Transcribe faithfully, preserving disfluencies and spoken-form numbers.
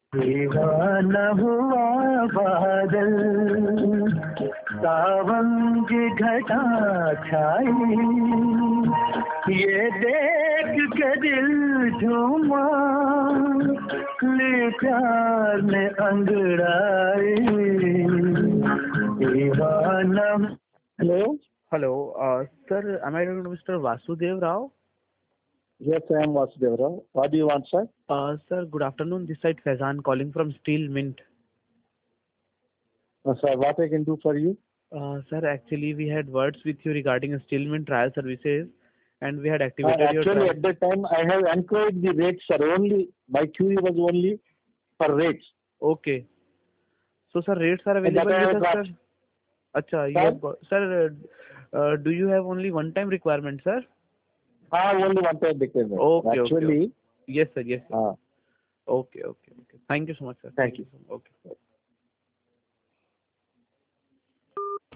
दीवाना हुआ बादल, सावन की घटा छाई, ये देख के दिल झूमा, ले प्यार में अंगड़ाई, दीवाना। Hello. Hello, uh, sir, am I talking to Mister Vasudev Rao? Yes, I am Vasudev Rao. What do you want, sir? Uh, sir, good afternoon. This side Faizan calling from Steel Mint. Uh, sir, what I can do for you? Uh, sir, actually we had words with you regarding a Steel Mint trial services, and we had Uh, activated your actually, trial. at that time, I have enquired the rates, sir. Only my query was only for rates. Okay. So, sir, rates are And that available I with have us, got. sir. Acha, you Sir? have got, sir. Uh, uh, do you have only one time requirement, sir? Ah, only one time requirement. Okay, Actually, okay, okay. Yes, sir. Yes, sir. uh, Okay, okay, okay. Thank you so much, sir. Thank you. So much. Okay.